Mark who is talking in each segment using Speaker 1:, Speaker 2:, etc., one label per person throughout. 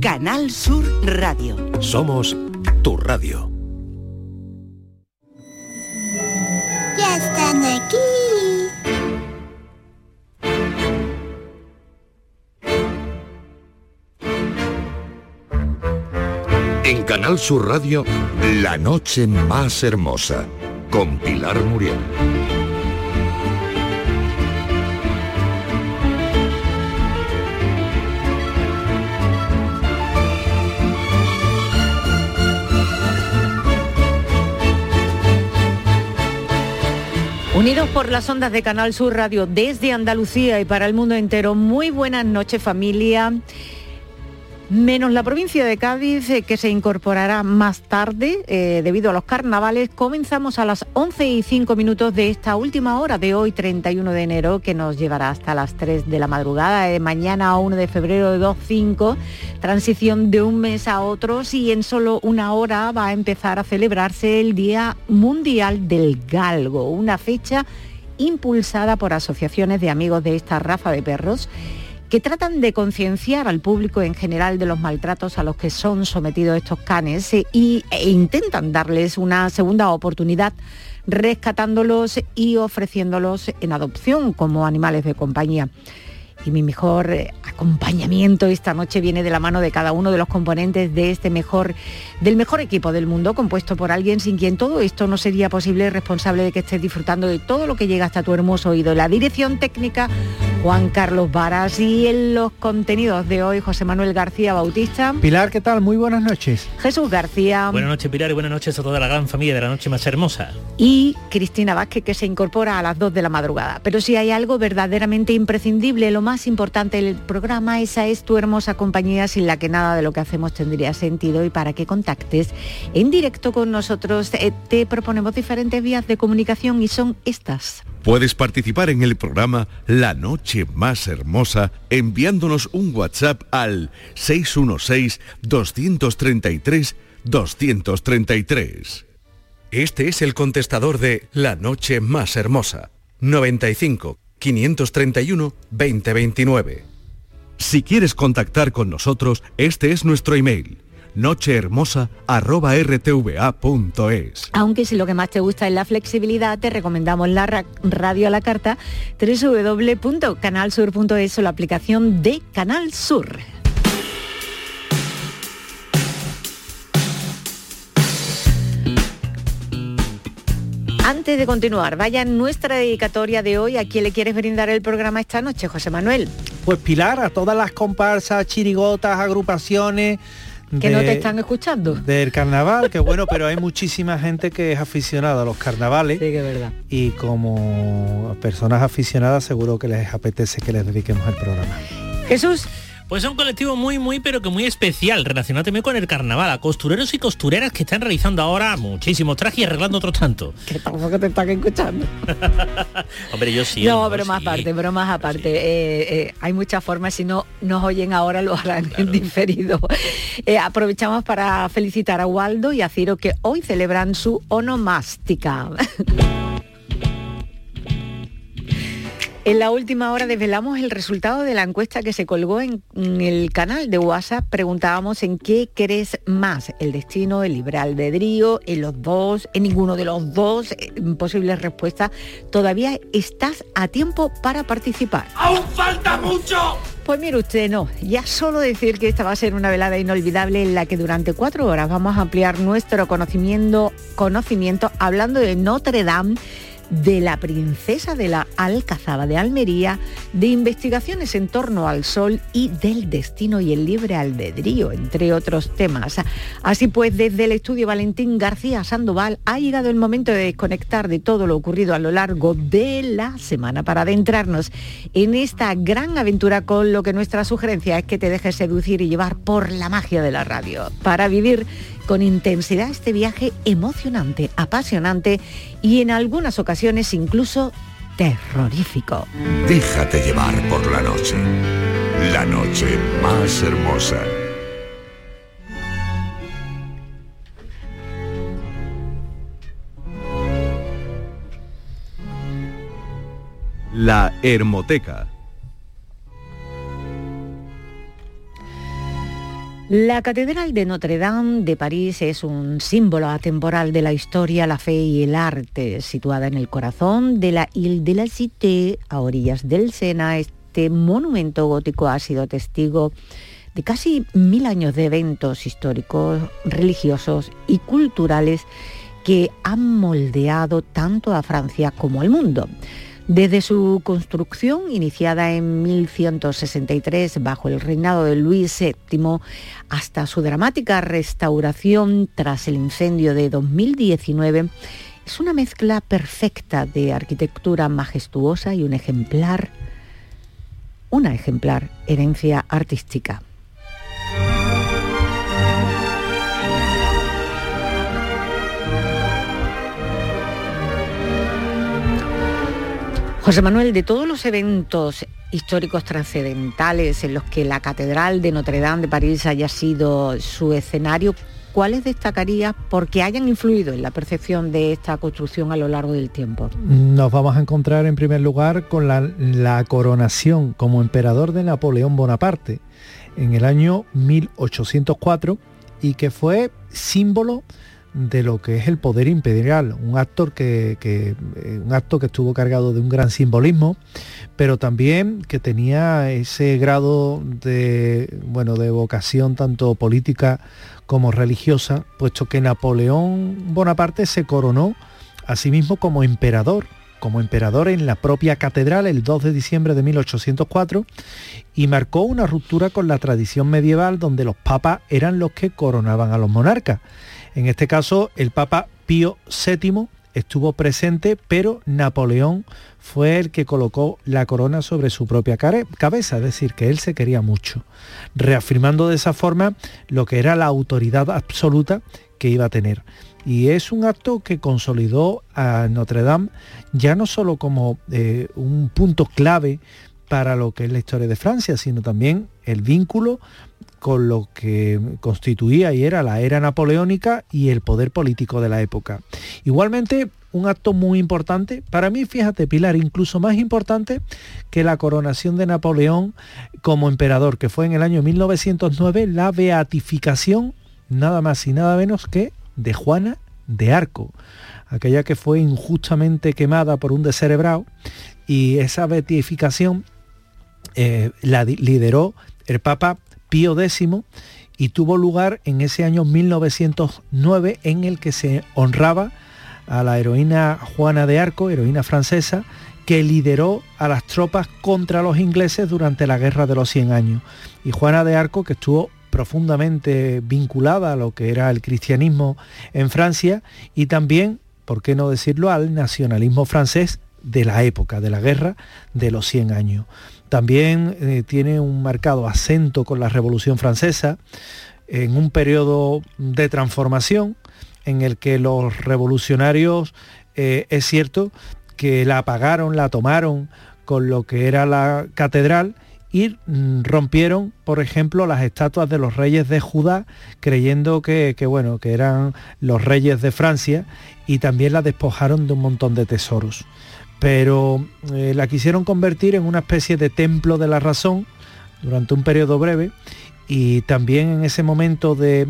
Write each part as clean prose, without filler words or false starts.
Speaker 1: Canal Sur Radio.
Speaker 2: Somos tu radio.
Speaker 3: Ya están aquí.
Speaker 2: En Canal Sur Radio, La Noche Más Hermosa, con Pilar Muriel.
Speaker 4: Unidos por las ondas de Canal Sur Radio desde Andalucía y para el mundo entero, muy buenas noches familia. Menos la provincia de Cádiz, que se incorporará más tarde debido a los carnavales, comenzamos a las 11:05 de esta última hora de hoy, 31 de enero, que nos llevará hasta las 3 de la madrugada, mañana a 1 de febrero de 2:05, transición de un mes a otro, y en solo una hora va a empezar a celebrarse el Día Mundial del Galgo, una fecha impulsada por asociaciones de amigos de esta raza de perros, que tratan de concienciar al público en general de los maltratos a los que son sometidos estos canes e intentan darles una segunda oportunidad rescatándolos y ofreciéndolos en adopción como animales de compañía. Y mi mejor acompañamiento esta noche viene de la mano de cada uno de los componentes de del mejor equipo del mundo, compuesto por alguien sin quien todo esto no sería posible, responsable de que estés disfrutando de todo lo que llega hasta tu hermoso oído. La dirección técnica, Juan Carlos Varas, y en los contenidos de hoy, José Manuel García Bautista.
Speaker 5: Pilar, ¿qué tal? Muy buenas noches.
Speaker 4: Jesús García.
Speaker 6: Buenas noches, Pilar, y buenas noches a toda la gran familia de La Noche Más Hermosa.
Speaker 4: Y Cristina Vázquez, que se incorpora a las 2 de la madrugada. Pero si hay algo verdaderamente imprescindible, lo más importante del programa, esa es tu hermosa compañía, sin la que nada de lo que hacemos tendría sentido, y para que contactes en directo con nosotros te proponemos diferentes vías de comunicación y son estas.
Speaker 7: Puedes participar en el programa La Noche Más Hermosa enviándonos un WhatsApp al 616-233-233.
Speaker 2: Este es el contestador de La Noche Más Hermosa, 95 531 2029.
Speaker 7: Si quieres contactar con nosotros, este es nuestro email: nochehermosa@rtva.es.
Speaker 4: Aunque si lo que más te gusta es la flexibilidad, te recomendamos la radio a la carta, www.canalsur.es, o la aplicación de Canal Sur. Antes de continuar, vaya nuestra dedicatoria de hoy. ¿A quién le quieres brindar el programa esta noche, José Manuel?
Speaker 5: Pues Pilar, a todas las comparsas, chirigotas, agrupaciones
Speaker 4: que no te están escuchando
Speaker 5: del carnaval, que bueno, pero hay muchísima gente que es aficionada a los carnavales.
Speaker 4: Sí, que es verdad.
Speaker 5: Y como personas aficionadas seguro que les apetece que les dediquemos el programa.
Speaker 4: Jesús.
Speaker 6: Pues es un colectivo pero que muy especial, relacionado también con el carnaval, a costureros y costureras que están realizando ahora muchísimos trajes y arreglando otros tantos.
Speaker 4: Que tampoco te están escuchando.
Speaker 6: Hombre, yo sí.
Speaker 4: No, bromas aparte. Hay muchas formas, si no nos oyen ahora lo harán en diferido. Aprovechamos para felicitar a Waldo y a Ciro, que hoy celebran su onomástica. En la última hora desvelamos el resultado de la encuesta que se colgó en el canal de WhatsApp. Preguntábamos en qué crees más, el destino, el libre albedrío, en los dos, en ninguno de los dos. Posibles respuestas. Todavía estás a tiempo para participar.
Speaker 8: ¡Aún falta mucho!
Speaker 4: Pues mire usted, no, ya solo decir que esta va a ser una velada inolvidable en la que durante 4 horas vamos a ampliar nuestro conocimiento hablando de Notre Dame, de la princesa de la Alcazaba de Almería, de investigaciones en torno al sol y del destino y el libre albedrío, entre otros temas. Así pues, desde el estudio Valentín García Sandoval ha llegado el momento de desconectar de todo lo ocurrido a lo largo de la semana para adentrarnos en esta gran aventura, con lo que nuestra sugerencia es que te dejes seducir y llevar por la magia de la radio, para vivir con intensidad este viaje emocionante, apasionante y en algunas ocasiones incluso terrorífico.
Speaker 2: Déjate llevar por la noche más hermosa.
Speaker 7: La Hermoteca.
Speaker 4: La Catedral de Notre Dame de París es un símbolo atemporal de la historia, la fe y el arte. Situada en el corazón de la Ile de la Cité, a orillas del Sena, este monumento gótico ha sido testigo de casi 1000 años de eventos históricos, religiosos y culturales que han moldeado tanto a Francia como al mundo. Desde su construcción, iniciada en 1163 bajo el reinado de Luis VII, hasta su dramática restauración tras el incendio de 2019, es una mezcla perfecta de arquitectura majestuosa y una ejemplar herencia artística. José Manuel, de todos los eventos históricos trascendentales en los que la Catedral de Notre Dame de París haya sido su escenario, ¿cuáles destacarías porque hayan influido en la percepción de esta construcción a lo largo del tiempo?
Speaker 5: Nos vamos a encontrar en primer lugar con la coronación como emperador de Napoleón Bonaparte en el año 1804 y que fue símbolo de lo que es el poder imperial, un acto que estuvo cargado de un gran simbolismo, pero también que tenía ese grado de vocación tanto política como religiosa, puesto que Napoleón Bonaparte se coronó a sí mismo como emperador en la propia catedral el 2 de diciembre de 1804 y marcó una ruptura con la tradición medieval donde los papas eran los que coronaban a los monarcas. En este caso, el Papa Pío VII estuvo presente, pero Napoleón fue el que colocó la corona sobre su propia cabeza, es decir, que él se quería mucho, reafirmando de esa forma lo que era la autoridad absoluta que iba a tener. Y es un acto que consolidó a Notre Dame ya no solo como un punto clave para lo que es la historia de Francia, sino también el vínculo con lo que constituía y era la era napoleónica y el poder político de la época. Igualmente, un acto muy importante, para mí, fíjate, Pilar, incluso más importante que la coronación de Napoleón como emperador, que fue en el año 1909, la beatificación, nada más y nada menos que de Juana de Arco, aquella que fue injustamente quemada por un descerebrado, y esa beatificación la lideró el Papa Pío X y tuvo lugar en ese año 1909 en el que se honraba a la heroína Juana de Arco, heroína francesa, que lideró a las tropas contra los ingleses durante la Guerra de los 100 años. Y Juana de Arco, que estuvo profundamente vinculada a lo que era el cristianismo en Francia y también, por qué no decirlo, al nacionalismo francés de la época, de la Guerra de los 100 años. También tiene un marcado acento con la Revolución Francesa, en un periodo de transformación en el que los revolucionarios, es cierto, que la apagaron, la tomaron con lo que era la catedral y rompieron, por ejemplo, las estatuas de los reyes de Judá, creyendo que eran los reyes de Francia, y también la despojaron de un montón de tesoros. Pero la quisieron convertir en una especie de templo de la razón durante un periodo breve, y también en ese momento de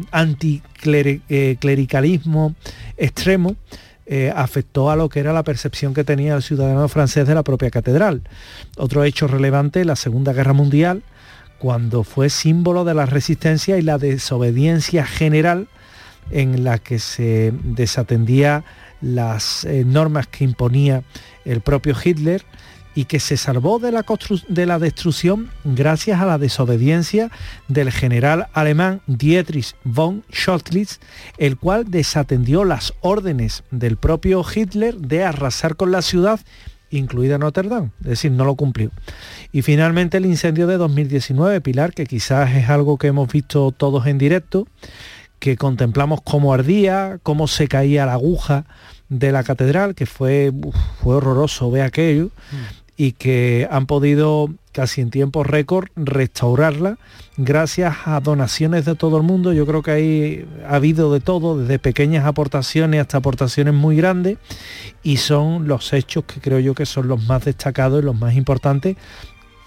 Speaker 5: anticlericalismo extremo afectó a lo que era la percepción que tenía el ciudadano francés de la propia catedral. Otro hecho relevante, la Segunda Guerra Mundial, cuando fue símbolo de la resistencia y la desobediencia general en la que se desatendía las normas que imponía el propio Hitler, y que se salvó de la destrucción gracias a la desobediencia del general alemán Dietrich von Schottwitz, el cual desatendió las órdenes del propio Hitler de arrasar con la ciudad, incluida Notre Dame, es decir, no lo cumplió. Y finalmente el incendio de 2019, Pilar, que quizás es algo que hemos visto todos en directo, que contemplamos cómo ardía, cómo se caía la aguja de la catedral, que fue horroroso ver aquello, y que han podido casi en tiempo récord restaurarla gracias a donaciones de todo el mundo. Yo creo que ahí ha habido de todo, desde pequeñas aportaciones hasta aportaciones muy grandes, y son los hechos que creo yo que son los más destacados y los más importantes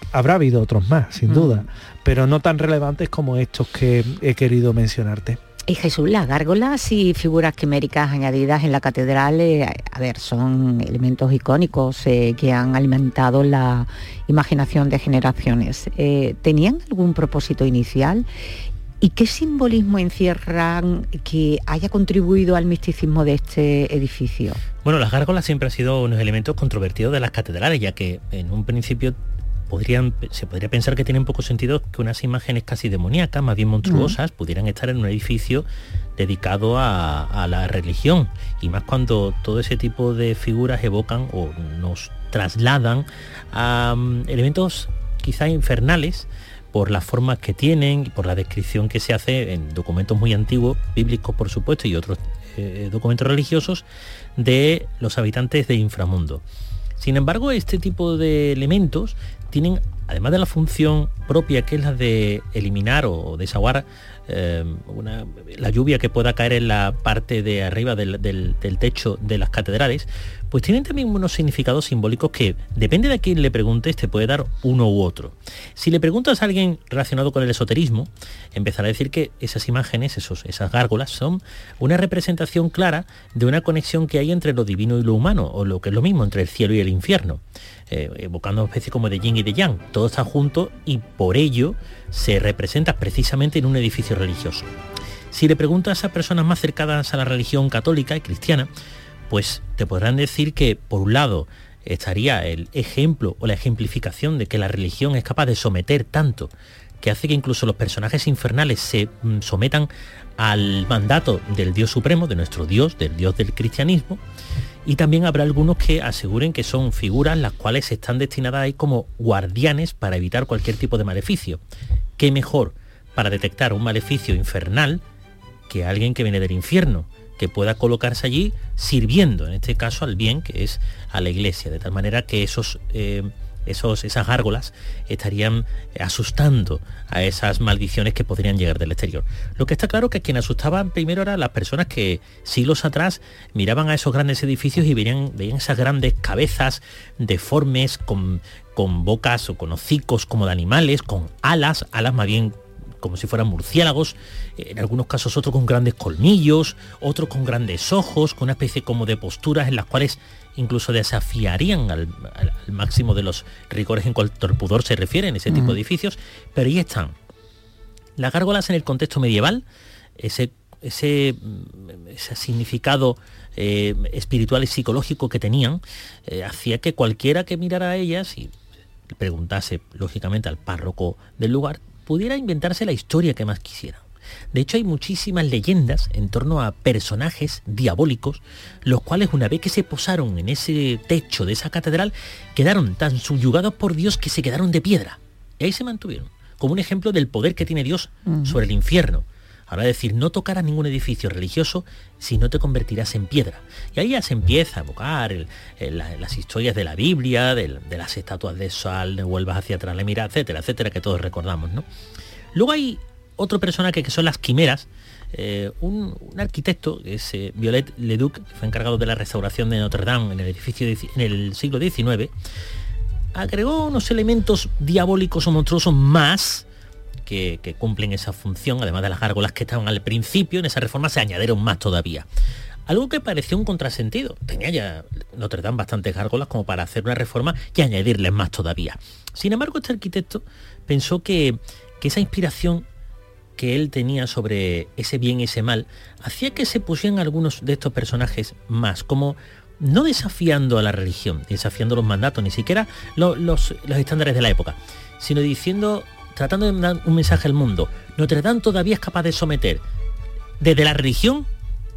Speaker 5: Habrá habido otros más, sin duda, pero no tan relevantes como estos que he querido mencionarte.
Speaker 4: Y Jesús, las gárgolas y figuras quiméricas añadidas en la catedral, son elementos icónicos que han alimentado la imaginación de generaciones. ¿Tenían algún propósito inicial? ¿Y qué simbolismo encierran que haya contribuido al misticismo de este edificio?
Speaker 6: Bueno, las gárgolas siempre han sido unos elementos controvertidos de las catedrales, ya que en un principio se podría pensar que tienen poco sentido que unas imágenes casi demoníacas, más bien monstruosas, pudieran estar en un edificio dedicado a la religión, y más cuando todo ese tipo de figuras evocan o nos trasladan a elementos quizá infernales por las formas que tienen y por la descripción que se hace en documentos muy antiguos, bíblicos por supuesto, y otros documentos religiosos, de los habitantes de inframundo. Sin embargo, este tipo de elementos tienen, además de la función propia, que es la de eliminar o desaguar la lluvia que pueda caer en la parte de arriba del techo de las catedrales, pues tienen también unos significados simbólicos que, depende de a quién le preguntes, te puede dar uno u otro. Si le preguntas a alguien relacionado con el esoterismo, empezará a decir que esas imágenes, esas gárgolas, son una representación clara de una conexión que hay entre lo divino y lo humano, o lo que es lo mismo, entre el cielo y el infierno, evocando una especie como de yin y de yang. Todo está junto y por ello se representa precisamente en un edificio religioso. Si le preguntas a personas más cercanas a la religión católica y cristiana, pues te podrán decir que, por un lado, estaría el ejemplo o la ejemplificación de que la religión es capaz de someter tanto, que hace que incluso los personajes infernales se sometan al mandato del Dios supremo, de nuestro Dios, del Dios del cristianismo. Y también habrá algunos que aseguren que son figuras las cuales están destinadas ahí como guardianes para evitar cualquier tipo de maleficio. ¿Qué mejor para detectar un maleficio infernal que alguien que viene del infierno, que pueda colocarse allí sirviendo, en este caso, al bien, que es a la iglesia, de tal manera que esas gárgolas estarían asustando a esas maldiciones que podrían llegar del exterior. Lo que está claro que quien asustaba primero eran las personas que siglos atrás miraban a esos grandes edificios y veían esas grandes cabezas deformes con bocas o con hocicos como de animales, con alas más bien como si fueran murciélagos, en algunos casos otros con grandes colmillos, otros con grandes ojos, con una especie como de posturas en las cuales incluso desafiarían al máximo de los rigores en cuanto al pudor se refiere en ese tipo de edificios. Pero ahí están. Las gárgolas en el contexto medieval, ese significado espiritual y psicológico que tenían, hacía que cualquiera que mirara a ellas y preguntase, lógicamente, al párroco del lugar, pudiera inventarse la historia que más quisiera. De hecho, hay muchísimas leyendas en torno a personajes diabólicos, los cuales, una vez que se posaron en ese techo de esa catedral, quedaron tan subyugados por Dios que se quedaron de piedra. Y ahí se mantuvieron, como un ejemplo del poder que tiene Dios sobre el infierno. Ahora, decir, no tocarás ningún edificio religioso si no te convertirás en piedra. Y ahí ya se empieza a evocar las historias de la Biblia, de las estatuas de Sal, de vuelvas hacia atrás, le mira, etcétera, etcétera, que todos recordamos, ¿no? Luego hay otro personaje que son las quimeras. Un arquitecto, que es Viollet-le-Duc, que fue encargado de la restauración de Notre Dame en el edificio en el siglo XIX, agregó unos elementos diabólicos o monstruosos más que cumplen esa función. Además de las gárgolas que estaban al principio, en esa reforma se añadieron más todavía. Algo que pareció un contrasentido. Tenía ya Notre Dame bastantes gárgolas como para hacer una reforma y añadirles más todavía. Sin embargo, este arquitecto pensó que esa inspiración que él tenía sobre ese bien y ese mal hacía que se pusieran algunos de estos personajes más, como no desafiando a la religión, desafiando los mandatos, ni siquiera los estándares de la época, sino tratando de dar un mensaje al mundo. Notre Dame todavía es capaz de someter desde la religión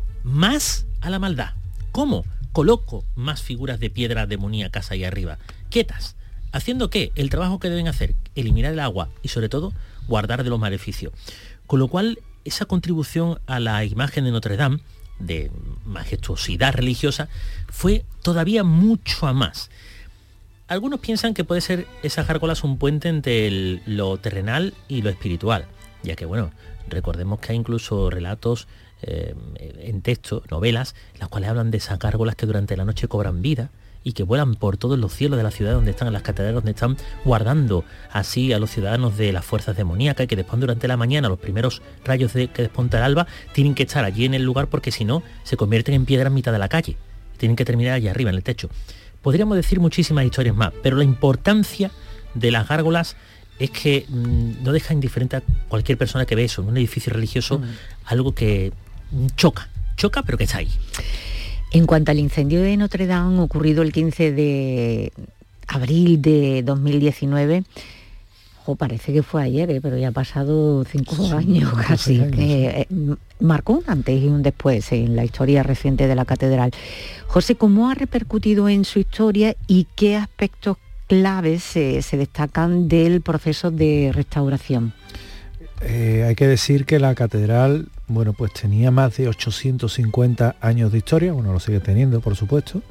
Speaker 6: más a la maldad. ¿Cómo? Coloco más figuras de piedra demoníacas ahí arriba, quietas. ¿Haciendo qué? El trabajo que deben hacer, eliminar el agua y sobre todo guardar de los maleficios. Con lo cual, esa contribución a la imagen de Notre Dame, de majestuosidad religiosa, fue todavía mucho a más. Algunos piensan que puede ser esas gárgolas un puente entre lo terrenal y lo espiritual, ya que, bueno, recordemos que hay incluso relatos en texto, novelas, las cuales hablan de esas gárgolas que durante la noche cobran vida y que vuelan por todos los cielos de la ciudad donde están, en las catedrales donde están, guardando así a los ciudadanos de las fuerzas demoníacas, y que después durante la mañana, los primeros rayos que despunta el alba, tienen que estar allí en el lugar porque si no se convierten en piedra en mitad de la calle. Tienen que terminar allí arriba en el techo. Podríamos decir muchísimas historias más, pero la importancia de las gárgolas es que no deja indiferente a cualquier persona que ve eso en un edificio religioso, algo que choca, pero que está ahí.
Speaker 4: En cuanto al incendio de Notre Dame ocurrido el 15 de abril de 2019, parece que fue ayer, pero ya ha pasado 5 años casi, que marcó un antes y un después en la historia reciente de la catedral. José, ¿cómo ha repercutido en su historia y qué aspectos claves se destacan del proceso de restauración?
Speaker 5: Hay que decir que la catedral, bueno, pues tenía más de 850 años de historia, bueno, lo sigue teniendo, por supuesto,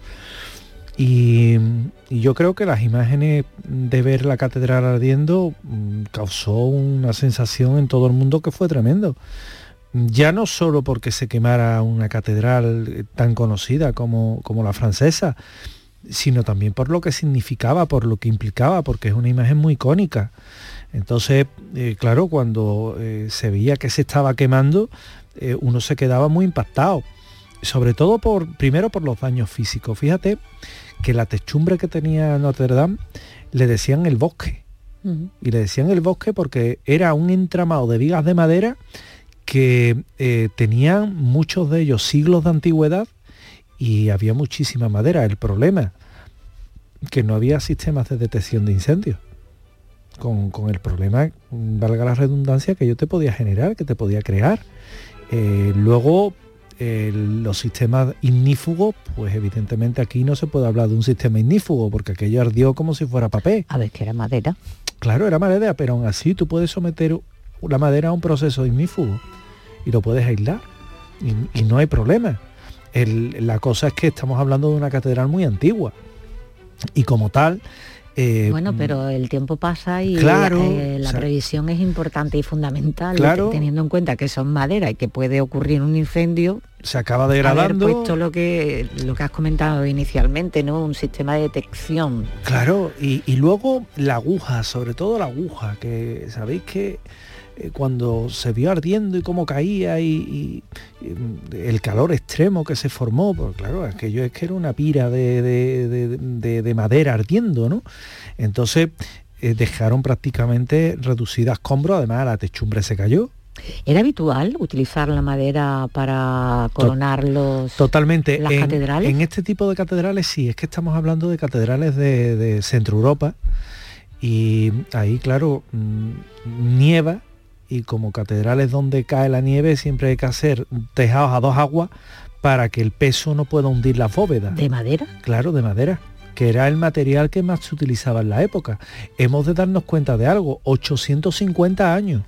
Speaker 5: y yo creo que las imágenes de ver la catedral ardiendo causó una sensación en todo el mundo que fue tremendo. Ya no solo porque se quemara una catedral tan conocida como la francesa, sino también por lo que significaba, por lo que implicaba, porque es una imagen muy icónica. Entonces, claro, cuando se veía que se estaba quemando, uno se quedaba muy impactado, sobre todo primero por los daños físicos. Fíjate que la techumbre que tenía Notre Dame le decían el bosque, y le decían el bosque porque era un entramado de vigas de madera que tenían muchos de ellos siglos de antigüedad y había muchísima madera. El problema, que no había sistemas de detección de incendios. Con el problema, valga la redundancia, que yo te podía generar, que te podía crear. Luego, los sistemas ignífugos, pues evidentemente aquí no se puede hablar de un sistema ignífugo, porque aquello ardió como si fuera papel.
Speaker 4: A ver, que era madera.
Speaker 5: Claro, era madera, pero aún así tú puedes someter la madera a un proceso ignífugo y lo puedes aislar y no hay problema. La cosa es que estamos hablando de una catedral muy antigua y como tal...
Speaker 4: bueno, pero el tiempo pasa y
Speaker 5: claro,
Speaker 4: la previsión es importante y fundamental,
Speaker 5: claro,
Speaker 4: teniendo en cuenta que son madera y que puede ocurrir un incendio.
Speaker 5: Se acaba degradando.
Speaker 4: Haber puesto lo que has comentado inicialmente, ¿no? Un sistema de detección.
Speaker 5: Claro, y luego la aguja, sobre todo la aguja, que sabéis que cuando se vio ardiendo y cómo caía y el calor extremo que se formó, pues claro, aquello es que era una pira de madera ardiendo, ¿no? Entonces dejaron prácticamente reducida a escombros, además la techumbre se cayó.
Speaker 4: ¿Era habitual utilizar la madera para coronar las catedrales?
Speaker 5: En este tipo de catedrales sí, es que estamos hablando de catedrales de Centro Europa y ahí, claro, nieva. Y como catedrales donde cae la nieve siempre hay que hacer tejados a 2 aguas para que el peso no pueda hundir las bóvedas.
Speaker 4: ¿De madera?
Speaker 5: Claro, de madera, que era el material que más se utilizaba en la época. Hemos de darnos cuenta de algo, 850 años.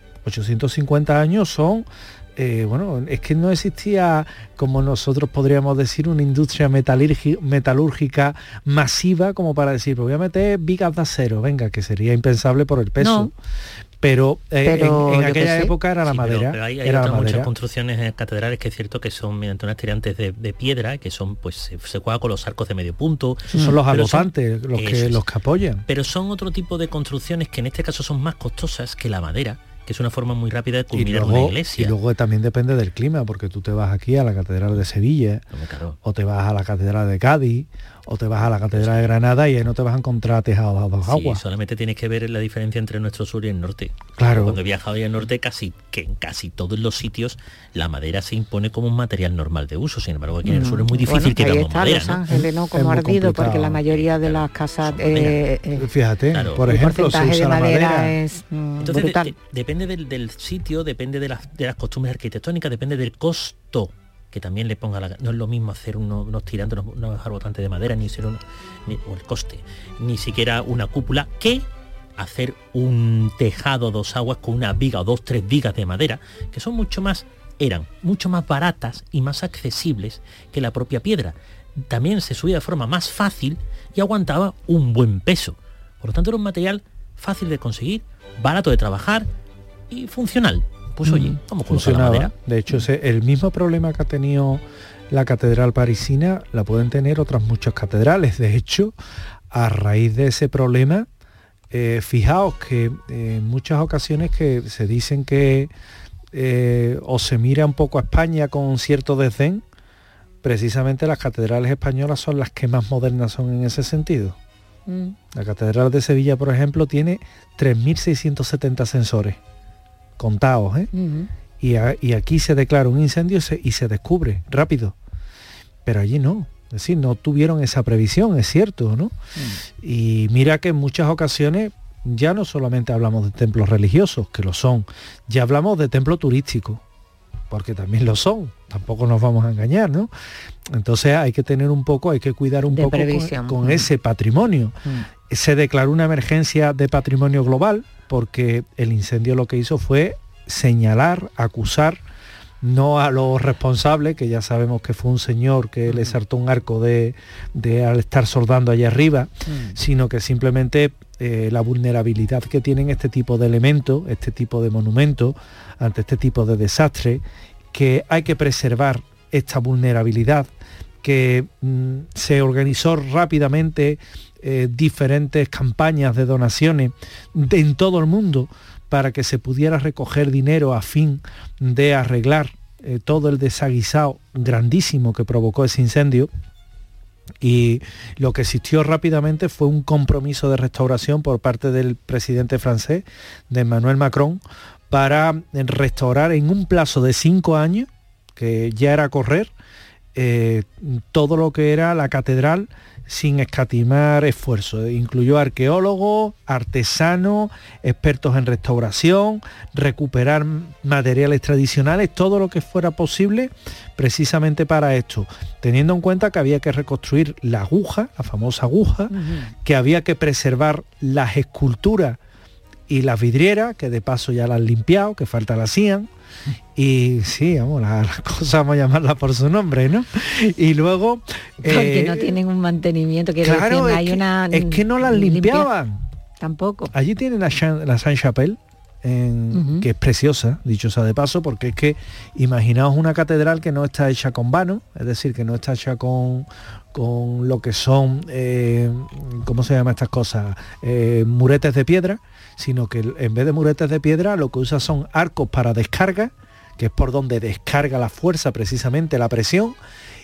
Speaker 5: 850 años son... bueno, es que no existía, como nosotros podríamos decir, una industria metalúrgica masiva como para decir, pues voy a meter vigas de acero, venga, que sería impensable por el peso. No. Pero en aquella época era la madera.
Speaker 6: Pero hay muchas construcciones catedrales que es cierto que son mediante unas tirantes de piedra, que son, pues se juega con los arcos de medio punto.
Speaker 5: Esos son los agotantes, los que apoyan.
Speaker 6: Pero son otro tipo de construcciones que en este caso son más costosas que la madera, que es una forma muy rápida de culminar una iglesia.
Speaker 5: Y luego también depende del clima, porque tú te vas aquí a la Catedral de Sevilla, o te vas a la Catedral de Cádiz, o te vas a la Catedral de Granada y ahí no te vas a encontrar tejados a 2 aguas.
Speaker 6: Solamente tienes que ver la diferencia entre nuestro sur y el norte.
Speaker 5: Claro.
Speaker 6: Cuando he viajado al norte, en casi todos los sitios la madera se impone como un material normal de uso. Sin embargo, aquí en el sur es muy difícil que tengamos madera.
Speaker 4: Los Ángeles, ¿no? Como ardido, porque la mayoría de las casas...
Speaker 5: fíjate, por ejemplo, se usa la madera.
Speaker 6: Entonces, depende del sitio, depende de las costumbres arquitectónicas, depende del costo que también le ponga no es lo mismo hacer unos tirantes, unos arbotantes de madera, o el coste, ni siquiera una cúpula, que hacer un tejado a 2 aguas con una viga o 2-3 vigas de madera, que eran mucho más baratas y más accesibles que la propia piedra. También se subía de forma más fácil y aguantaba un buen peso. Por lo tanto, era un material fácil de conseguir, barato de trabajar y funcional. Pues oye, vamos con la madera.
Speaker 5: De hecho, el mismo problema que ha tenido la catedral parisina la pueden tener otras muchas catedrales. De hecho, a raíz de ese problema, fijaos que en muchas ocasiones que se dicen que o se mira un poco a España con cierto desdén, precisamente las catedrales españolas son las que más modernas son en ese sentido. La catedral de Sevilla, por ejemplo, tiene 3.670 sensores contados, y aquí se declara un incendio y se descubre rápido, pero allí no. Es decir, no tuvieron esa previsión, es cierto, ¿no? Y mira que en muchas ocasiones ya no solamente hablamos de templos religiosos, que lo son, ya hablamos de templos turísticos, porque también lo son, tampoco nos vamos a engañar, ¿no? Entonces hay que tener un poco, hay que cuidar un poco con ese patrimonio. Se declaró una emergencia de patrimonio global, porque el incendio lo que hizo fue señalar, acusar, no a los responsables, que ya sabemos que fue un señor que le saltó un arco de al estar soldando allá arriba, sino que simplemente la vulnerabilidad que tienen este tipo de elementos, este tipo de monumentos, ante este tipo de desastre, que hay que preservar esta vulnerabilidad, que se organizó rápidamente diferentes campañas de donaciones en todo el mundo, para que se pudiera recoger dinero a fin de arreglar todo el desaguisado grandísimo que provocó ese incendio. Y lo que existió rápidamente fue un compromiso de restauración por parte del presidente francés, de Emmanuel Macron, para restaurar en un plazo de 5 años, que ya era correr, todo lo que era la catedral, sin escatimar esfuerzo. Incluyó arqueólogos, artesanos, expertos en restauración, recuperar materiales tradicionales, todo lo que fuera posible precisamente para esto, teniendo en cuenta que había que reconstruir la aguja, la famosa aguja, que había que preservar las esculturas y las vidrieras, que de paso ya las han limpiado, que falta la hacían. Y sí, vamos, las cosas vamos a llamarlas por su nombre, ¿no? Y luego...
Speaker 4: Porque no tienen un mantenimiento, que
Speaker 5: claro,
Speaker 4: decir, hay una...
Speaker 5: es que no las limpiaban.
Speaker 4: Tampoco.
Speaker 5: Allí tienen la Sainte-Chapelle, que es preciosa, dicho sea de paso, porque es que imaginaos una catedral que no está hecha con vano, es decir, que no está hecha con lo que son, ¿cómo se llaman estas cosas? Muretes de piedra, sino que en vez de muretes de piedra lo que usa son arcos para descarga, que es por donde descarga la fuerza, precisamente la presión,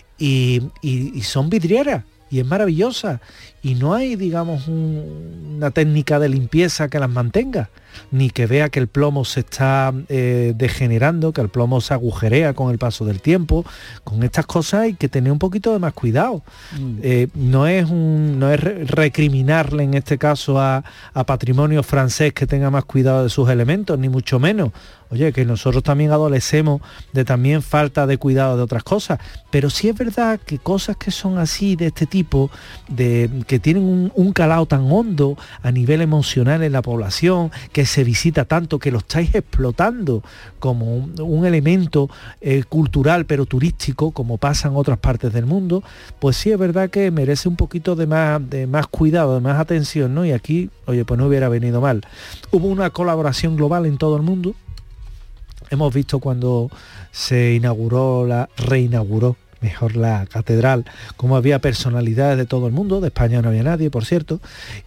Speaker 5: y son vidrieras, y es maravillosa, y no hay, digamos, una técnica de limpieza que las mantenga, ni que vea que el plomo se está degenerando, que el plomo se agujerea con el paso del tiempo. Con estas cosas hay que tener un poquito de más cuidado. No es recriminarle en este caso a Patrimonio francés que tenga más cuidado de sus elementos, ni mucho menos. Oye, que nosotros también adolecemos de también falta de cuidado de otras cosas, pero sí es verdad que cosas que son así, de este tipo, que tienen un calado tan hondo a nivel emocional en la población, que se visita tanto, que lo estáis explotando como un elemento cultural pero turístico, como pasa en otras partes del mundo, pues sí es verdad que merece un poquito de más cuidado, de más atención, ¿no? Y aquí, oye, pues no hubiera venido mal. Hubo una colaboración global en todo el mundo. Hemos visto cuando se reinauguró la catedral, como había personalidades de todo el mundo, de España no había nadie, por cierto,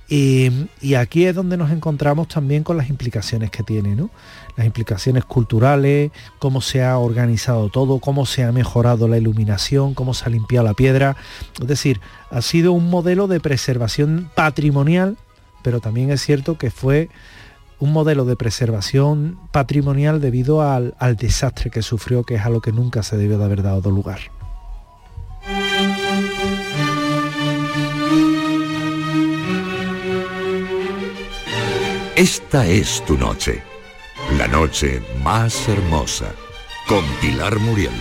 Speaker 5: y aquí es donde nos encontramos también con las implicaciones que tiene, ¿no? Las implicaciones culturales, cómo se ha organizado todo, cómo se ha mejorado la iluminación, cómo se ha limpiado la piedra. Es decir, ha sido un modelo de preservación patrimonial, pero también es cierto que fue un modelo de preservación patrimonial debido al desastre que sufrió, que es a lo que nunca se debió de haber dado lugar.
Speaker 9: Esta es tu noche, la noche más hermosa, con Pilar Muriel.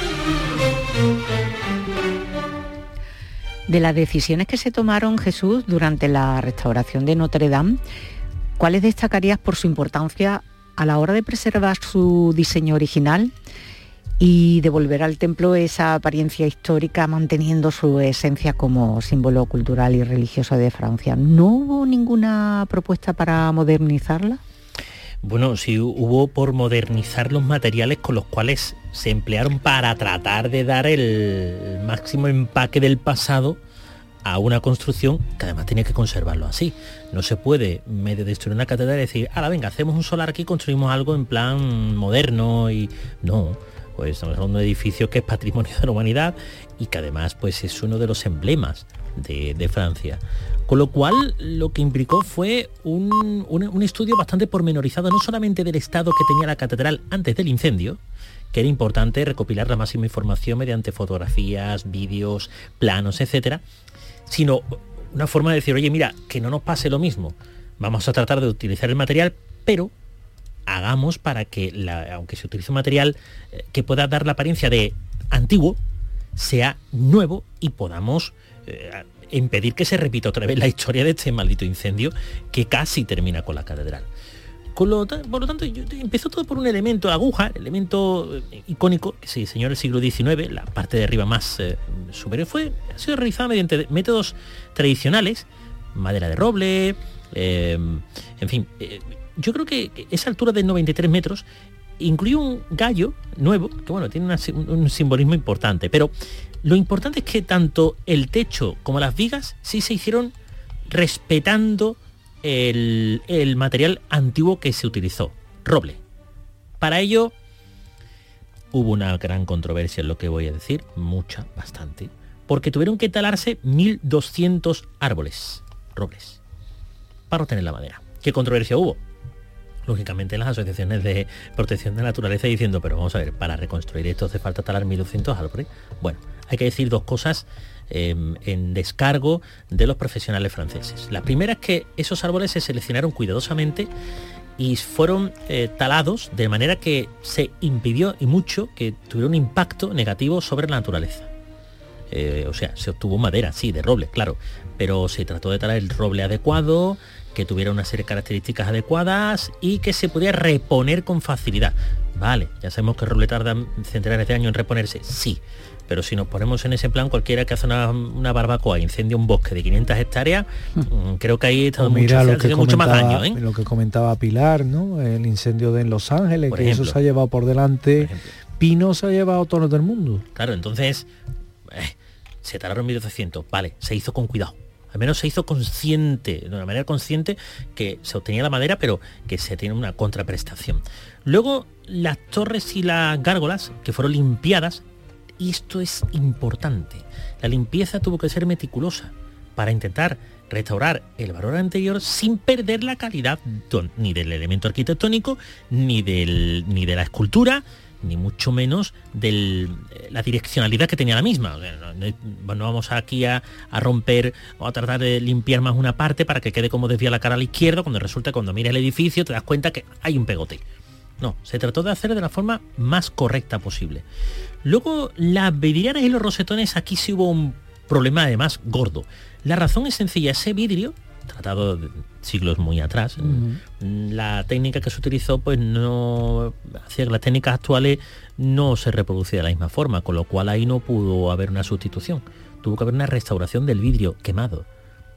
Speaker 4: De las decisiones que se tomaron, Jesús, durante la restauración de Notre Dame, ¿cuáles destacarías por su importancia a la hora de preservar su diseño original y devolver al templo esa apariencia histórica, manteniendo su esencia como símbolo cultural y religioso de Francia? ¿No hubo ninguna propuesta para modernizarla?
Speaker 6: Bueno, sí hubo por modernizar los materiales con los cuales se emplearon para tratar de dar el máximo empaque del pasado a una construcción que además tenía que conservarlo así. No se puede medio destruir una catedral y decir, venga, hacemos un solar aquí, construimos algo en plan moderno y... No, pues estamos hablando de un edificio que es patrimonio de la humanidad y que además pues es uno de los emblemas de Francia. Con lo cual lo que implicó fue un estudio bastante pormenorizado, no solamente del estado que tenía la catedral antes del incendio, que era importante recopilar la máxima información mediante fotografías, vídeos, planos, etcétera, sino una forma de decir, oye, mira, que no nos pase lo mismo. Vamos a tratar de utilizar el material, pero hagamos para que, aunque se utilice un material que pueda dar la apariencia de antiguo, sea nuevo y podamos impedir que se repita otra vez la historia de este maldito incendio que casi termina con la catedral. Por lo tanto, empezó todo por un elemento, la aguja, elemento icónico que se diseñó en el siglo XIX, la parte de arriba más superior, ha sido realizada mediante métodos tradicionales, madera de roble, en fin. Yo creo que esa altura de 93 metros incluye un gallo nuevo, que bueno, tiene un simbolismo importante, pero lo importante es que tanto el techo como las vigas sí se hicieron respetando el material antiguo que se utilizó, roble. Para ello hubo una gran controversia en lo que voy a decir, mucha, bastante, porque tuvieron que talarse 1.200 árboles, robles, para obtener la madera. ¿Qué controversia hubo? Lógicamente las asociaciones de protección de la naturaleza diciendo, pero vamos a ver, para reconstruir esto hace falta talar 1.200 árboles. Bueno, hay que decir dos cosas en descargo de los profesionales franceses. La primera es que esos árboles se seleccionaron cuidadosamente y fueron talados de manera que se impidió y mucho que tuviera un impacto negativo sobre la naturaleza. O sea, se obtuvo madera, sí, de roble, claro, pero se trató de talar el roble adecuado, que tuviera una serie de características adecuadas y que se pudiera reponer con facilidad. Vale, ya sabemos que el roble tarda centenares de años en reponerse, sí, pero si nos ponemos en ese plan, cualquiera que hace una barbacoa e incendia un bosque de 500 hectáreas, creo que ahí está mucho más daño.
Speaker 5: Lo que comentaba Pilar, ¿no? El incendio en Los Ángeles, por ejemplo, eso se ha llevado por delante, Pino se ha llevado a todos del mundo.
Speaker 6: Claro, entonces, se talaron 1.200, vale, se hizo con cuidado. Al menos se hizo consciente, de una manera consciente, que se obtenía la madera, pero que se tiene una contraprestación. Luego, las torres y las gárgolas, que fueron limpiadas, y esto es importante, la limpieza tuvo que ser meticulosa para intentar restaurar el valor anterior sin perder la calidad ni del elemento arquitectónico, ni de la escultura, ni mucho menos de la direccionalidad que tenía la misma. O sea, no vamos aquí a romper o a tratar de limpiar más una parte para que quede como desvía la cara a la izquierda, cuando resulta que cuando miras el edificio te das cuenta que hay un pegote. No, se trató de hacer de la forma más correcta posible. Luego, las vidrieras y los rosetones, aquí sí hubo un problema además gordo. La razón es sencilla, ese vidrio, tratado de siglos muy atrás, la técnica que se utilizó pues no hacía que las técnicas actuales no se reproducía de la misma forma, con lo cual ahí no pudo haber una sustitución. Tuvo que haber una restauración del vidrio quemado.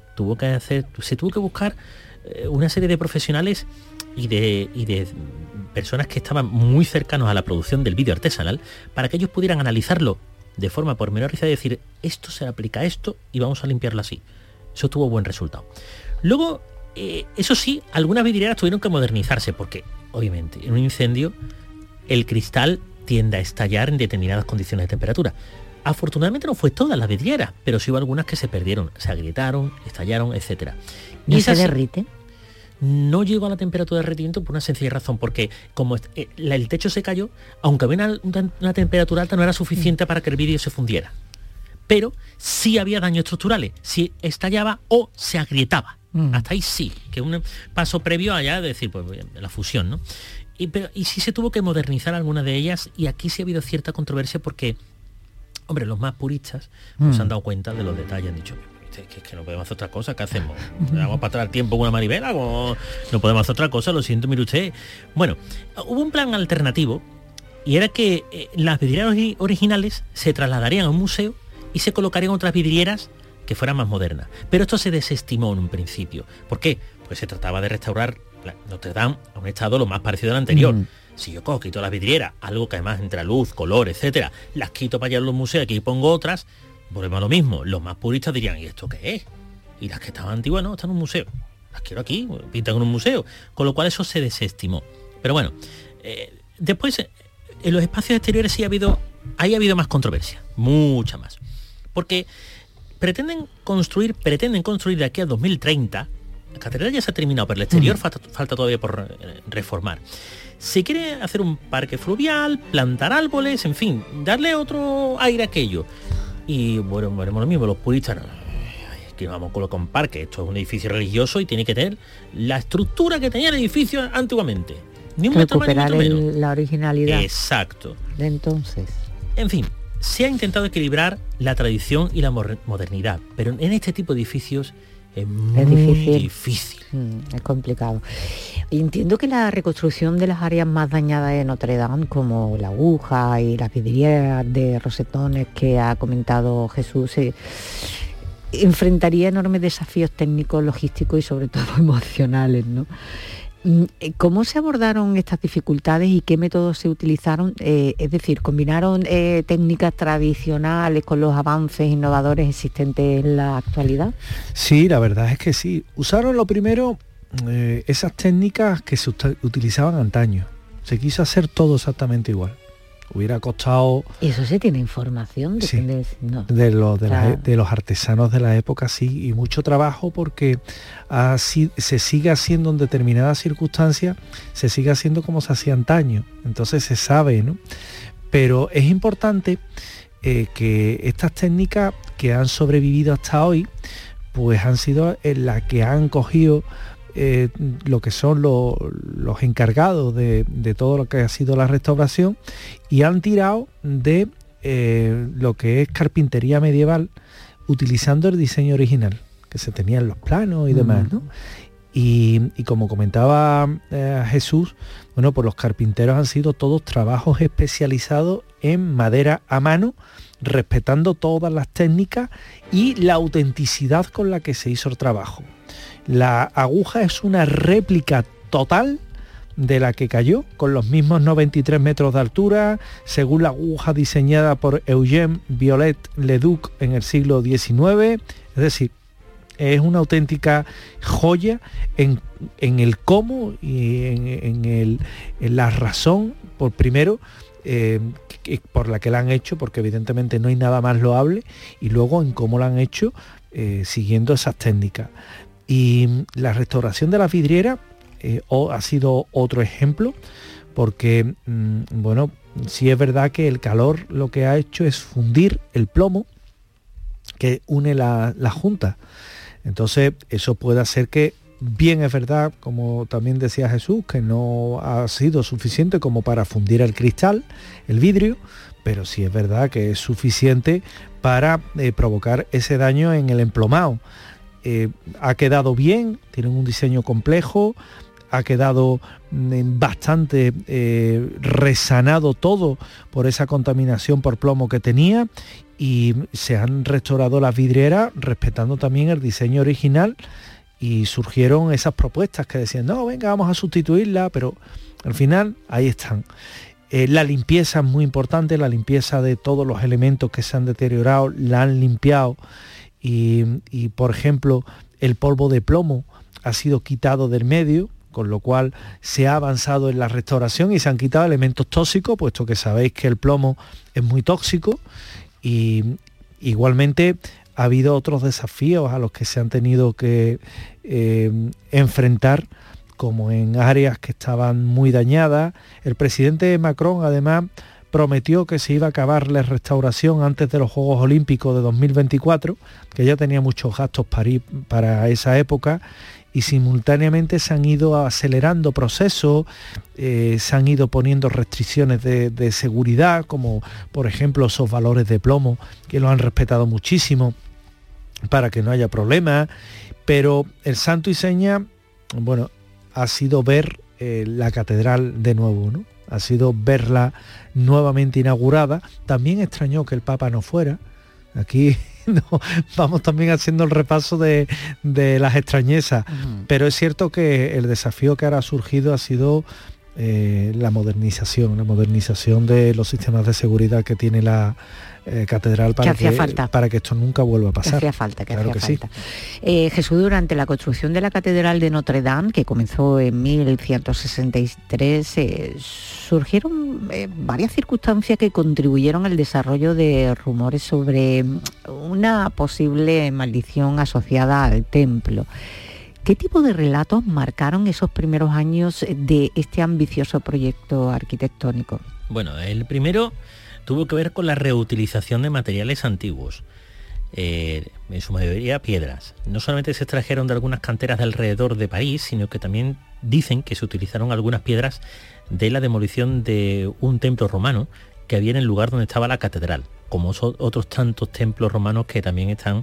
Speaker 6: Se tuvo que buscar una serie de profesionales y de personas que estaban muy cercanos a la producción del vidrio artesanal para que ellos pudieran analizarlo de forma pormenorizada y decir, esto se aplica a esto y vamos a limpiarlo así. Eso tuvo buen resultado. Luego, eso sí, algunas vidrieras tuvieron que modernizarse porque, obviamente, en un incendio el cristal tiende a estallar en determinadas condiciones de temperatura. Afortunadamente no fue todas las vidrieras, pero sí hubo algunas que se perdieron, se agrietaron, estallaron, etc.
Speaker 4: ¿Y se derrite?
Speaker 6: No llegó a la temperatura de derretimiento por una sencilla razón, porque como el techo se cayó, aunque había una temperatura alta, no era suficiente para que el vidrio se fundiera. Pero sí había daños estructurales, si estallaba o se agrietaba. Hasta ahí sí, que un paso previo allá de decir, pues la fusión, ¿no? Y sí se tuvo que modernizar algunas de ellas, y aquí sí ha habido cierta controversia porque, hombre, los más puristas se han dado cuenta de los detalles, han dicho, que no podemos hacer otra cosa, ¿qué hacemos? ¿Vamos para atrás el tiempo con una manivela? No podemos hacer otra cosa, lo siento, mire usted. Bueno, hubo un plan alternativo, y era que las vidrieras originales se trasladarían a un museo y se colocarían otras vidrieras que fueran más modernas. Pero esto se desestimó en un principio. ¿Por qué? Pues se trataba de restaurar Notre Dame a un estado lo más parecido al anterior. Si yo cojo, quito las vidrieras, algo que además entra luz, color, etcétera, las quito para allá en los museos, aquí pongo otras, volvemos a lo mismo. Los más puristas dirían, ¿y esto qué es? Y las que estaban antiguas, no, están en un museo. Las quiero aquí, pintan en un museo. Con lo cual eso se desestimó. Pero bueno, después, en los espacios exteriores sí ha habido más controversia, mucha más. Porque pretenden construir de aquí a 2030, la catedral ya se ha terminado, pero el exterior falta todavía por reformar. Se quiere hacer un parque fluvial, plantar árboles, en fin, darle otro aire a aquello. Y bueno, lo mismo, los puristas, que vamos a colocar un parque, esto es un edificio religioso y tiene que tener la estructura que tenía el edificio antiguamente. Ni un
Speaker 4: recuperar
Speaker 6: metro más, ni un metro menos.
Speaker 4: La originalidad.
Speaker 6: Exacto.
Speaker 4: De entonces.
Speaker 6: En fin, se ha intentado equilibrar la tradición y la modernidad, pero en este tipo de edificios es muy difícil.
Speaker 4: Es complicado. Entiendo que la reconstrucción de las áreas más dañadas de Notre Dame, como la aguja y las vidrieras de rosetones que ha comentado Jesús, enfrentaría enormes desafíos técnicos, logísticos y sobre todo emocionales, ¿no? ¿Cómo se abordaron estas dificultades y qué métodos se utilizaron? Es decir, ¿combinaron técnicas tradicionales con los avances innovadores existentes en la actualidad?
Speaker 5: Sí, la verdad es que sí. Usaron lo primero esas técnicas que se utilizaban antaño. Se quiso hacer todo exactamente igual. Hubiera costado...
Speaker 4: ¿Eso se tiene información?
Speaker 5: Sí, de los artesanos de la época, sí, y mucho trabajo porque así se sigue haciendo en determinadas circunstancias, se sigue haciendo como se hacía antaño, entonces se sabe, ¿no? Pero es importante que estas técnicas que han sobrevivido hasta hoy, pues han sido las que han cogido lo que son los encargados de todo lo que ha sido la restauración y han tirado de lo que es carpintería medieval utilizando el diseño original que se tenía en los planos y demás, ¿no? Y como comentaba Jesús, bueno, pues los carpinteros han sido todos trabajos especializados en madera a mano, respetando todas las técnicas y la autenticidad con la que se hizo el trabajo. La aguja es una réplica total de la que cayó, con los mismos 93 metros de altura, según la aguja diseñada por Eugène Viollet-le-Duc en el siglo XIX. Es decir, es una auténtica joya en el cómo y en la razón, por primero, por la que la han hecho, porque evidentemente no hay nada más loable, y luego en cómo la han hecho siguiendo esas técnicas. Y la restauración de las vidrieras ha sido otro ejemplo, porque, bueno, sí es verdad que el calor lo que ha hecho es fundir el plomo que une la junta. Entonces, eso puede hacer que, bien es verdad, como también decía Jesús, que no ha sido suficiente como para fundir el cristal, el vidrio, pero sí es verdad que es suficiente para provocar ese daño en el emplomado. Ha quedado bien, tienen un diseño complejo, ha quedado bastante resanado todo por esa contaminación por plomo que tenía, y se han restaurado las vidrieras respetando también el diseño original, y surgieron esas propuestas que decían, no, venga, vamos a sustituirla, pero al final ahí están. La limpieza es muy importante, la limpieza de todos los elementos que se han deteriorado, la han limpiado. Y por ejemplo, el polvo de plomo ha sido quitado del medio, con lo cual se ha avanzado en la restauración y se han quitado elementos tóxicos, puesto que sabéis que el plomo es muy tóxico. Y igualmente ha habido otros desafíos a los que se han tenido que enfrentar, como en áreas que estaban muy dañadas. El presidente Macron, además, prometió que se iba a acabar la restauración antes de los Juegos Olímpicos de 2024, que ya tenía muchos gastos para esa época, y simultáneamente se han ido acelerando procesos, se han ido poniendo restricciones de seguridad, como por ejemplo esos valores de plomo, que los han respetado muchísimo para que no haya problemas. Pero el santo y seña, bueno, ha sido ver la catedral de nuevo, ¿no? Ha sido verla nuevamente inaugurada. También extrañó que el Papa no fuera. Aquí vamos también haciendo el repaso de las extrañezas. Pero es cierto que el desafío que ahora ha surgido ha sido la modernización de los sistemas de seguridad que tiene la catedral para que esto nunca vuelva a pasar.
Speaker 4: Que hacía falta. Sí. Jesús, durante la construcción de la catedral de Notre Dame, que comenzó en 1163, surgieron varias circunstancias que contribuyeron al desarrollo de rumores sobre una posible maldición asociada al templo. ¿Qué tipo de relatos marcaron esos primeros años de este ambicioso proyecto arquitectónico?
Speaker 6: Bueno, el primero tuvo que ver con la reutilización de materiales antiguos, en su mayoría piedras. No solamente se extrajeron de algunas canteras de alrededor de París, sino que también dicen que se utilizaron algunas piedras de la demolición de un templo romano que había en el lugar donde estaba la catedral, como otros tantos templos romanos que también estaban,